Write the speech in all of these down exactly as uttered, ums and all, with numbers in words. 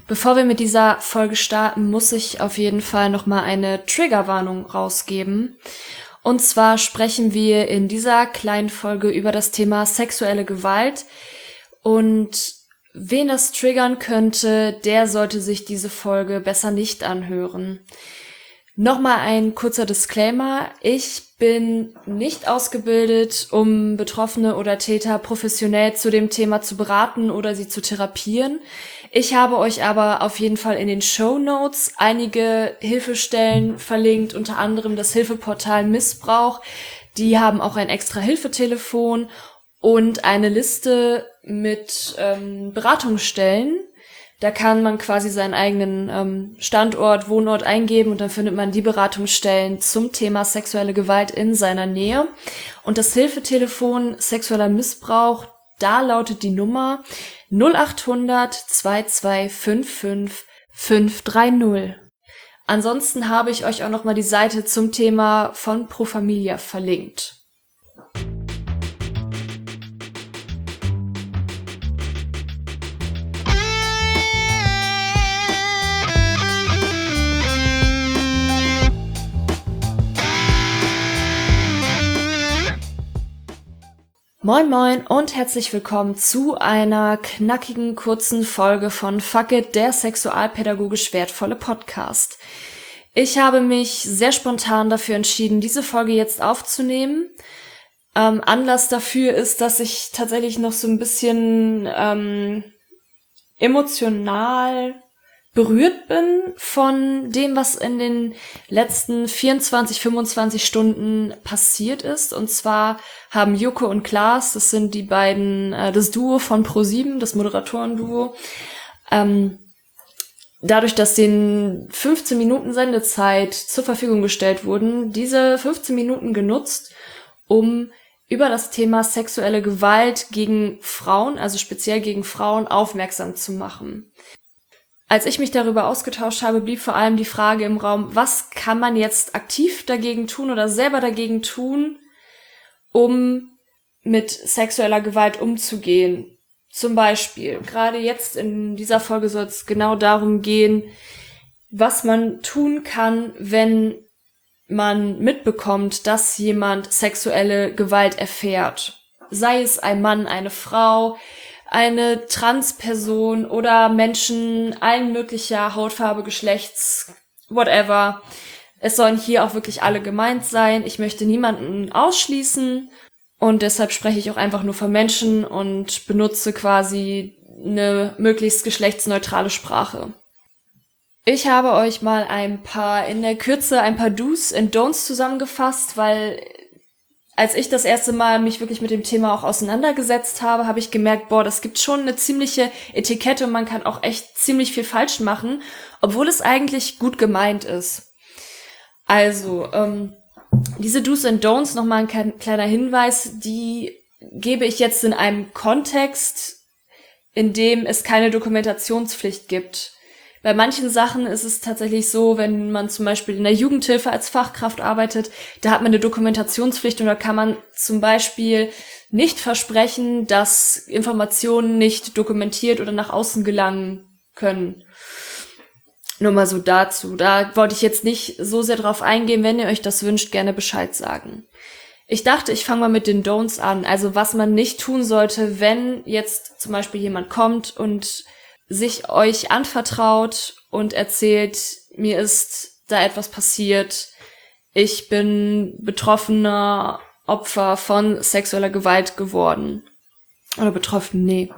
Bevor wir mit dieser Folge starten, muss ich auf jeden Fall nochmal eine Triggerwarnung rausgeben. Und zwar sprechen wir in dieser kleinen Folge über das Thema sexuelle Gewalt. Und wen das triggern könnte, der sollte sich diese Folge besser nicht anhören. Nochmal ein kurzer Disclaimer. Ich bin nicht ausgebildet, um Betroffene oder Täter professionell zu dem Thema zu beraten oder sie zu therapieren. Ich habe euch aber auf jeden Fall in den Shownotes einige Hilfestellen verlinkt, unter anderem das Hilfeportal Missbrauch. Die haben auch ein extra Hilfetelefon und eine Liste mit ähm, Beratungsstellen. Da kann man quasi seinen eigenen ähm, Standort, Wohnort eingeben und dann findet man die Beratungsstellen zum Thema sexuelle Gewalt in seiner Nähe. Und das Hilfetelefon sexueller Missbrauch, da lautet die Nummer null acht hundert zwei zwei fünf fünf fünf drei null. Ansonsten habe ich euch auch nochmal die Seite zum Thema von Pro Familia verlinkt. Moin moin und herzlich willkommen zu einer knackigen, kurzen Folge von Fuck It, der sexualpädagogisch wertvolle Podcast. Ich habe mich sehr spontan dafür entschieden, diese Folge jetzt aufzunehmen. Ähm, Anlass dafür ist, dass ich tatsächlich noch so ein bisschen ähm, emotional berührt bin von dem, was in den letzten vierundzwanzig, fünfundzwanzig Stunden passiert ist. Und zwar haben Joko und Klaas, das sind die beiden, äh, das Duo von ProSieben, das Moderatoren-Duo, ähm, dadurch, dass denen fünfzehn Minuten Sendezeit zur Verfügung gestellt wurden, diese fünfzehn Minuten genutzt, um über das Thema sexuelle Gewalt gegen Frauen, also speziell gegen Frauen, aufmerksam zu machen. Als ich mich darüber ausgetauscht habe, blieb vor allem die Frage im Raum, was kann man jetzt aktiv dagegen tun oder selber dagegen tun, um mit sexueller Gewalt umzugehen. Zum Beispiel, gerade jetzt in dieser Folge soll es genau darum gehen, was man tun kann, wenn man mitbekommt, dass jemand sexuelle Gewalt erfährt. Sei es ein Mann, eine Frau, eine Transperson oder Menschen allen möglicher Hautfarbe, Geschlechts, whatever. Es sollen hier auch wirklich alle gemeint sein. Ich möchte niemanden ausschließen und deshalb spreche ich auch einfach nur von Menschen und benutze quasi eine möglichst geschlechtsneutrale Sprache. Ich habe euch mal ein paar, in der Kürze ein paar Do's and Don'ts zusammengefasst, weil als ich das erste Mal mich wirklich mit dem Thema auch auseinandergesetzt habe, habe ich gemerkt, boah, das gibt schon eine ziemliche Etikette und man kann auch echt ziemlich viel falsch machen, obwohl es eigentlich gut gemeint ist. Also, ähm, diese Do's and Don'ts, nochmal ein kleiner Hinweis, die gebe ich jetzt in einem Kontext, in dem es keine Dokumentationspflicht gibt. Bei manchen Sachen ist es tatsächlich so, wenn man zum Beispiel in der Jugendhilfe als Fachkraft arbeitet, da hat man eine Dokumentationspflicht und da kann man zum Beispiel nicht versprechen, dass Informationen nicht dokumentiert oder nach außen gelangen können. Nur mal so dazu. Da wollte ich jetzt nicht so sehr drauf eingehen. Wenn ihr euch das wünscht, gerne Bescheid sagen. Ich dachte, ich fange mal mit den Don'ts an. Also was man nicht tun sollte, wenn jetzt zum Beispiel jemand kommt und sich euch anvertraut und erzählt, mir ist da etwas passiert, ich bin betroffener Opfer von sexueller Gewalt geworden. Oder betroffen, nee.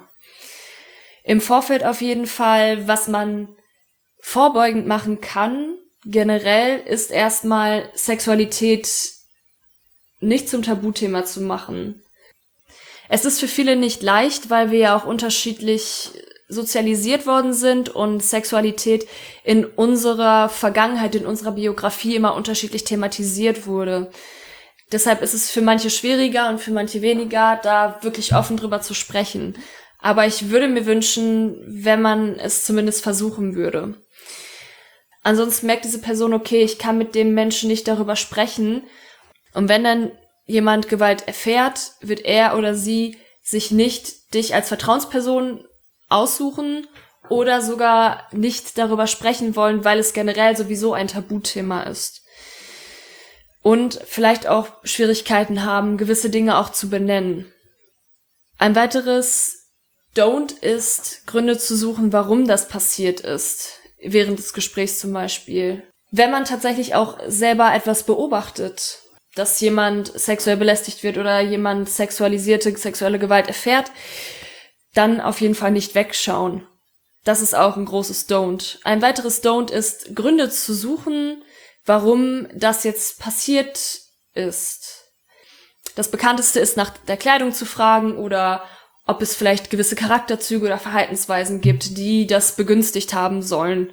Im Vorfeld auf jeden Fall, was man vorbeugend machen kann, generell ist erstmal Sexualität nicht zum Tabuthema zu machen. Es ist für viele nicht leicht, weil wir ja auch unterschiedlich sozialisiert worden sind und Sexualität in unserer Vergangenheit, in unserer Biografie immer unterschiedlich thematisiert wurde. Deshalb ist es für manche schwieriger und für manche weniger, da wirklich offen drüber zu sprechen. Aber ich würde mir wünschen, wenn man es zumindest versuchen würde. Ansonsten merkt diese Person, okay, ich kann mit dem Menschen nicht darüber sprechen. Und wenn dann jemand Gewalt erfährt, wird er oder sie sich nicht dich als Vertrauensperson aussuchen oder sogar nicht darüber sprechen wollen, weil es generell sowieso ein Tabuthema ist. Und vielleicht auch Schwierigkeiten haben, gewisse Dinge auch zu benennen. Ein weiteres Don't ist, Gründe zu suchen, warum das passiert ist, während des Gesprächs zum Beispiel. Wenn man tatsächlich auch selber etwas beobachtet, dass jemand sexuell belästigt wird oder jemand sexualisierte, sexuelle Gewalt erfährt, dann auf jeden Fall nicht wegschauen. Das ist auch ein großes Don't. Ein weiteres Don't ist, Gründe zu suchen, warum das jetzt passiert ist. Das bekannteste ist, nach der Kleidung zu fragen oder ob es vielleicht gewisse Charakterzüge oder Verhaltensweisen gibt, die das begünstigt haben sollen.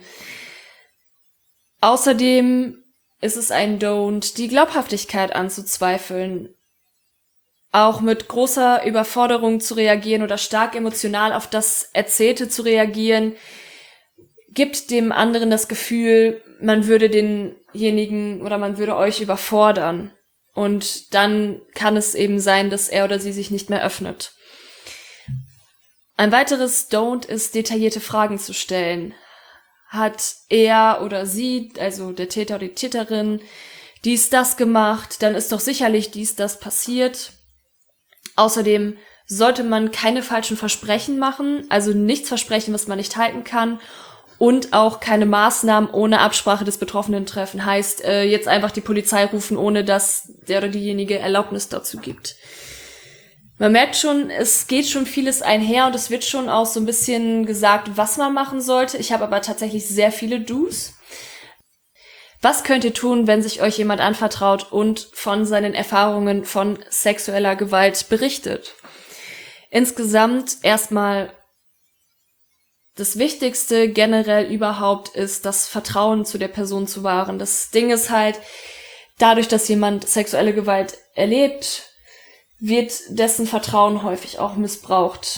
Außerdem ist es ein Don't, die Glaubhaftigkeit anzuzweifeln, auch mit großer Überforderung zu reagieren oder stark emotional auf das Erzählte zu reagieren, gibt dem anderen das Gefühl, man würde denjenigen oder man würde euch überfordern. Und dann kann es eben sein, dass er oder sie sich nicht mehr öffnet. Ein weiteres Don't ist, detaillierte Fragen zu stellen. Hat er oder sie, also der Täter oder die Täterin, dies, das gemacht, dann ist doch sicherlich dies, das passiert. Außerdem sollte man keine falschen Versprechen machen, also nichts versprechen, was man nicht halten kann. Und auch keine Maßnahmen ohne Absprache des Betroffenen treffen. Heißt, äh, jetzt einfach die Polizei rufen, ohne dass der oder diejenige Erlaubnis dazu gibt. Man merkt schon, es geht schon vieles einher und es wird schon auch so ein bisschen gesagt, was man machen sollte. Ich habe aber tatsächlich sehr viele Do's. Was könnt ihr tun, wenn sich euch jemand anvertraut und von seinen Erfahrungen von sexueller Gewalt berichtet? Insgesamt erstmal das Wichtigste generell überhaupt ist, das Vertrauen zu der Person zu wahren. Das Ding ist halt, dadurch, dass jemand sexuelle Gewalt erlebt, wird dessen Vertrauen häufig auch missbraucht.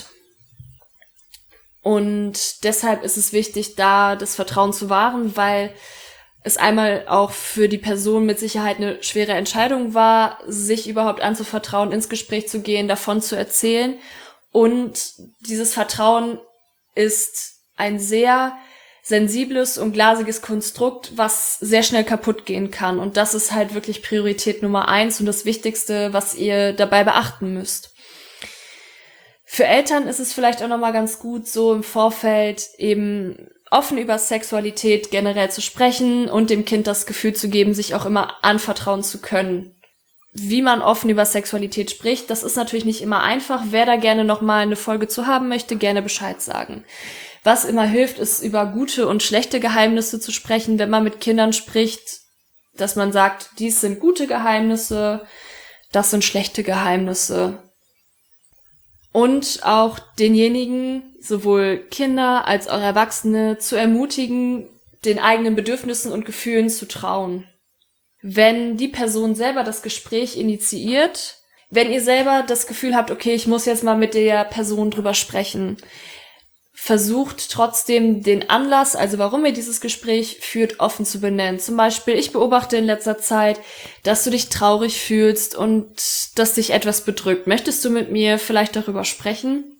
Und deshalb ist es wichtig, da das Vertrauen zu wahren, weil es einmal auch für die Person mit Sicherheit eine schwere Entscheidung war, sich überhaupt anzuvertrauen, ins Gespräch zu gehen, davon zu erzählen. Und dieses Vertrauen ist ein sehr sensibles und glasiges Konstrukt, was sehr schnell kaputt gehen kann. Und das ist halt wirklich Priorität Nummer eins und das Wichtigste, was ihr dabei beachten müsst. Für Eltern ist es vielleicht auch nochmal ganz gut, so im Vorfeld eben offen über Sexualität generell zu sprechen und dem Kind das Gefühl zu geben, sich auch immer anvertrauen zu können. Wie man offen über Sexualität spricht, das ist natürlich nicht immer einfach. Wer da gerne nochmal eine Folge zu haben möchte, gerne Bescheid sagen. Was immer hilft, ist, über gute und schlechte Geheimnisse zu sprechen, wenn man mit Kindern spricht, dass man sagt, dies sind gute Geheimnisse, das sind schlechte Geheimnisse. Und auch denjenigen, sowohl Kinder als auch Erwachsene, zu ermutigen, den eigenen Bedürfnissen und Gefühlen zu trauen. Wenn die Person selber das Gespräch initiiert, wenn ihr selber das Gefühl habt, okay, ich muss jetzt mal mit der Person drüber sprechen, versucht trotzdem den Anlass, also warum ihr dieses Gespräch führt, offen zu benennen. Zum Beispiel, ich beobachte in letzter Zeit, dass du dich traurig fühlst und dass dich etwas bedrückt. Möchtest du mit mir vielleicht darüber sprechen?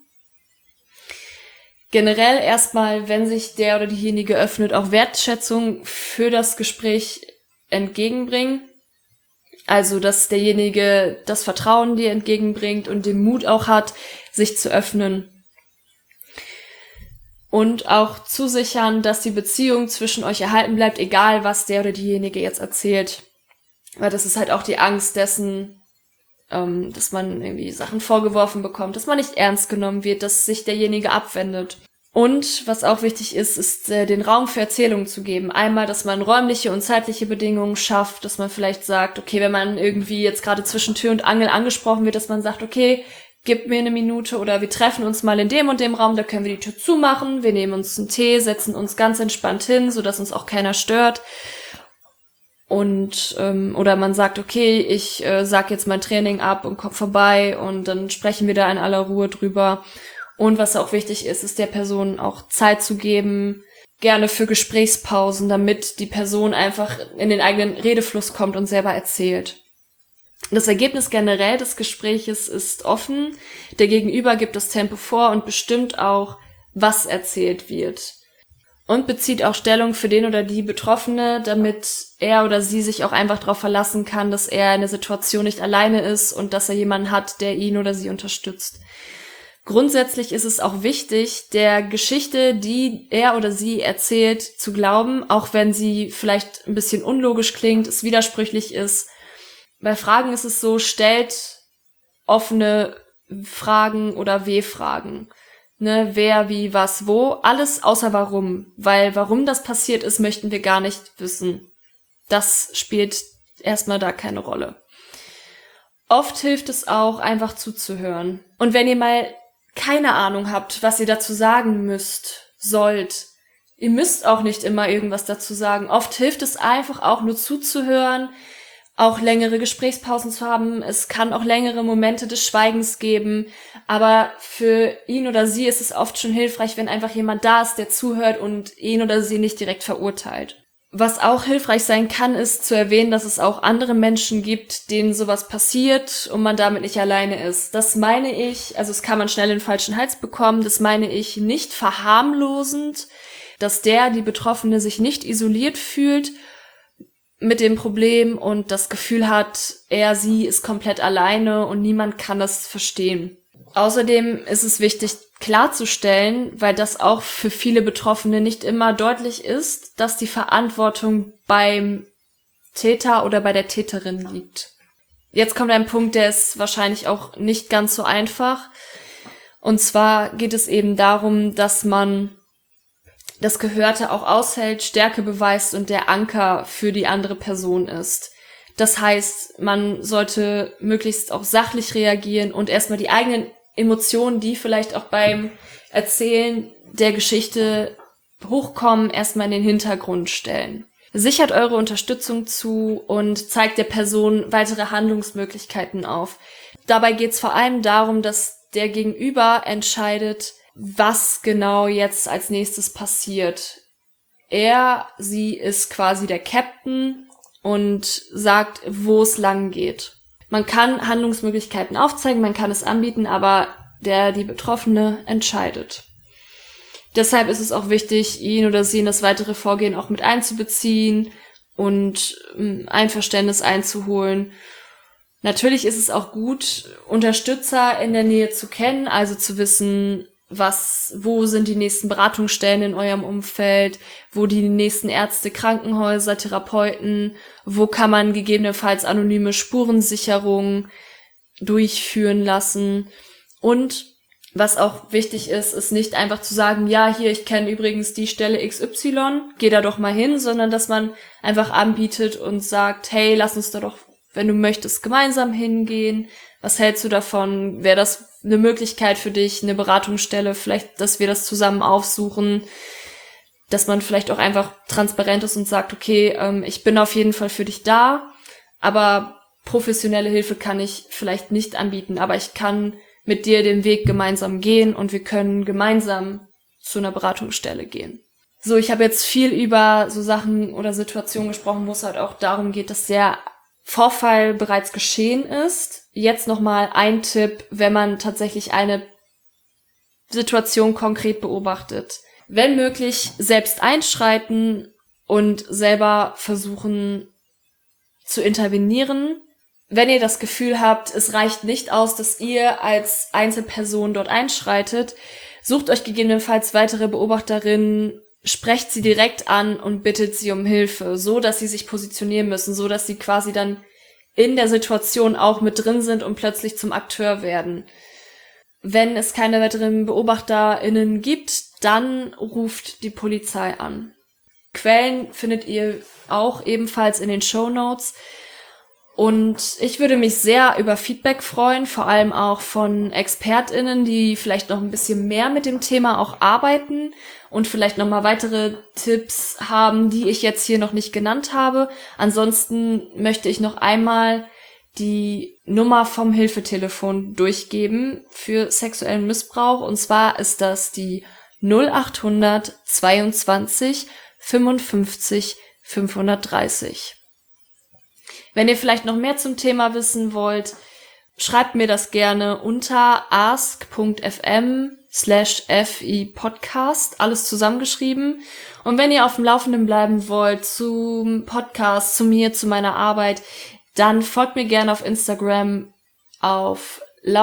Generell erstmal, wenn sich der oder diejenige öffnet, auch Wertschätzung für das Gespräch entgegenbringen. Also, dass derjenige das Vertrauen dir entgegenbringt und den Mut auch hat, sich zu öffnen. Und auch zusichern, dass die Beziehung zwischen euch erhalten bleibt, egal was der oder diejenige jetzt erzählt. Weil das ist halt auch die Angst dessen, ähm, dass man irgendwie Sachen vorgeworfen bekommt, dass man nicht ernst genommen wird, dass sich derjenige abwendet. Und was auch wichtig ist, ist äh, den Raum für Erzählungen zu geben. Einmal, dass man räumliche und zeitliche Bedingungen schafft, dass man vielleicht sagt, okay, wenn man irgendwie jetzt gerade zwischen Tür und Angel angesprochen wird, dass man sagt, okay, gib mir eine Minute oder wir treffen uns mal in dem und dem Raum, da können wir die Tür zumachen, wir nehmen uns einen Tee, setzen uns ganz entspannt hin, sodass uns auch keiner stört. Und ähm, oder man sagt, okay, ich äh, sag jetzt mein Training ab und komm vorbei und dann sprechen wir da in aller Ruhe drüber. Und was auch wichtig ist, ist der Person auch Zeit zu geben, gerne für Gesprächspausen, damit die Person einfach in den eigenen Redefluss kommt und selber erzählt. Das Ergebnis generell des Gespräches ist offen. Der Gegenüber gibt das Tempo vor und bestimmt auch, was erzählt wird. Und bezieht auch Stellung für den oder die Betroffene, damit er oder sie sich auch einfach darauf verlassen kann, dass er in der Situation nicht alleine ist und dass er jemanden hat, der ihn oder sie unterstützt. Grundsätzlich ist es auch wichtig, der Geschichte, die er oder sie erzählt, zu glauben, auch wenn sie vielleicht ein bisschen unlogisch klingt, es widersprüchlich ist. Bei Fragen ist es so, stellt offene Fragen oder W-Fragen. Ne, wer, wie, was, wo, alles außer warum. Weil warum das passiert ist, möchten wir gar nicht wissen. Das spielt erstmal da keine Rolle. Oft hilft es auch, einfach zuzuhören. Und wenn ihr mal keine Ahnung habt, was ihr dazu sagen müsst, sollt, ihr müsst auch nicht immer irgendwas dazu sagen. Oft hilft es einfach auch nur zuzuhören, auch längere Gesprächspausen zu haben. Es kann auch längere Momente des Schweigens geben, aber für ihn oder sie ist es oft schon hilfreich, wenn einfach jemand da ist, der zuhört und ihn oder sie nicht direkt verurteilt. Was auch hilfreich sein kann, ist zu erwähnen, dass es auch andere Menschen gibt, denen sowas passiert und man damit nicht alleine ist. Das meine ich, also es kann man schnell in den falschen Hals bekommen, das meine ich nicht verharmlosend, dass der, die Betroffene, sich nicht isoliert fühlt mit dem Problem und das Gefühl hat, er, sie ist komplett alleine und niemand kann das verstehen. Außerdem ist es wichtig klarzustellen, weil das auch für viele Betroffene nicht immer deutlich ist, dass die Verantwortung beim Täter oder bei der Täterin liegt. Jetzt kommt ein Punkt, der ist wahrscheinlich auch nicht ganz so einfach. Und zwar geht es eben darum, dass man das Gehörte auch aushält, Stärke beweist und der Anker für die andere Person ist. Das heißt, man sollte möglichst auch sachlich reagieren und erstmal die eigenen Emotionen, die vielleicht auch beim Erzählen der Geschichte hochkommen, erstmal in den Hintergrund stellen. Sichert eure Unterstützung zu und zeigt der Person weitere Handlungsmöglichkeiten auf. Dabei geht es vor allem darum, dass der Gegenüber entscheidet, was genau jetzt als nächstes passiert. Er, sie ist quasi der Captain und sagt, wo es lang geht. Man kann Handlungsmöglichkeiten aufzeigen, man kann es anbieten, aber der, die Betroffene entscheidet. Deshalb ist es auch wichtig, ihn oder sie in das weitere Vorgehen auch mit einzubeziehen und Einverständnis einzuholen. Natürlich ist es auch gut, Unterstützer in der Nähe zu kennen, also zu wissen, was, wo sind die nächsten Beratungsstellen in eurem Umfeld, wo die nächsten Ärzte, Krankenhäuser, Therapeuten, wo kann man gegebenenfalls anonyme Spurensicherung durchführen lassen. Und was auch wichtig ist, ist nicht einfach zu sagen, ja, hier, ich kenne übrigens die Stelle X Y, geh da doch mal hin, sondern dass man einfach anbietet und sagt, hey, lass uns da doch, wenn du möchtest, gemeinsam hingehen. Was hältst du davon? Wäre das eine Möglichkeit für dich, eine Beratungsstelle, vielleicht, dass wir das zusammen aufsuchen, dass man vielleicht auch einfach transparent ist und sagt, okay, ähm, ich bin auf jeden Fall für dich da, aber professionelle Hilfe kann ich vielleicht nicht anbieten, aber ich kann mit dir den Weg gemeinsam gehen und wir können gemeinsam zu einer Beratungsstelle gehen. So, ich habe jetzt viel über so Sachen oder Situationen gesprochen, wo es halt auch darum geht, dass der Vorfall bereits geschehen ist. Jetzt nochmal ein Tipp, wenn man tatsächlich eine Situation konkret beobachtet. Wenn möglich, selbst einschreiten und selber versuchen zu intervenieren. Wenn ihr das Gefühl habt, es reicht nicht aus, dass ihr als Einzelperson dort einschreitet, sucht euch gegebenenfalls weitere Beobachterinnen, sprecht sie direkt an und bittet sie um Hilfe, so dass sie sich positionieren müssen, so dass sie quasi dann in der Situation auch mit drin sind und plötzlich zum Akteur werden. Wenn es keine weiteren BeobachterInnen gibt, dann ruft die Polizei an. Quellen findet ihr auch ebenfalls in den Shownotes. Und ich würde mich sehr über Feedback freuen, vor allem auch von ExpertInnen, die vielleicht noch ein bisschen mehr mit dem Thema auch arbeiten und vielleicht nochmal weitere Tipps haben, die ich jetzt hier noch nicht genannt habe. Ansonsten möchte ich noch einmal die Nummer vom Hilfetelefon durchgeben für sexuellen Missbrauch. Und zwar ist das die null achthundert zweiundzwanzig fünfundfünfzig fünfhundertdreißig. Wenn ihr vielleicht noch mehr zum Thema wissen wollt, schreibt mir das gerne unter ask.fm slash fi podcast, alles zusammengeschrieben. Und wenn ihr auf dem Laufenden bleiben wollt zum Podcast, zu mir, zu meiner Arbeit, dann folgt mir gerne auf Instagram auf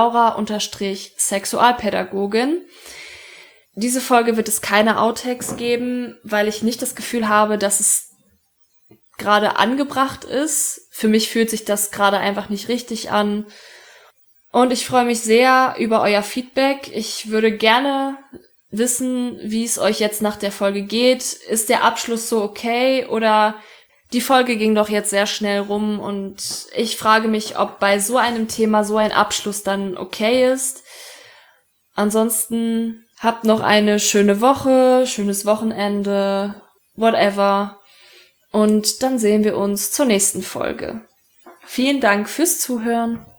Laura-Sexualpädagogin. Diese Folge wird es keine Outtakes geben, weil ich nicht das Gefühl habe, dass es gerade angebracht ist. Für mich fühlt sich das gerade einfach nicht richtig an. Und ich freue mich sehr über euer Feedback. Ich würde gerne wissen, wie es euch jetzt nach der Folge geht. Ist der Abschluss so okay oder die Folge ging doch jetzt sehr schnell rum und ich frage mich, ob bei so einem Thema so ein Abschluss dann okay ist. Ansonsten habt noch eine schöne Woche, schönes Wochenende, whatever. Und dann sehen wir uns zur nächsten Folge. Vielen Dank fürs Zuhören.